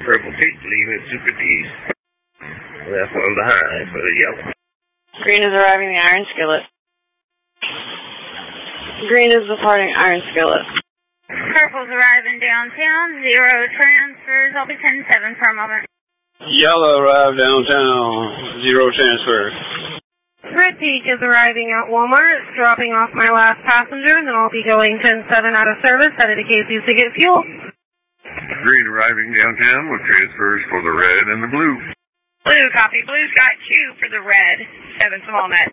Purple Peak leaving at Super D's. Left one behind for the yellow. Green is arriving the Iron Skillet. Green is departing Iron Skillet. Purple's arriving downtown. 0 transfers. I'll be 10-7 for a moment. Yellow arrived downtown. 0 transfer. Red Peak is arriving at Walmart. It's dropping off my last passenger, and then I'll be going 10-7 out of service, headed to Casey's to get fuel. Green arriving downtown with transfers for the red and the blue. Blue, copy. Blue's got 2 for the red. 7 small net.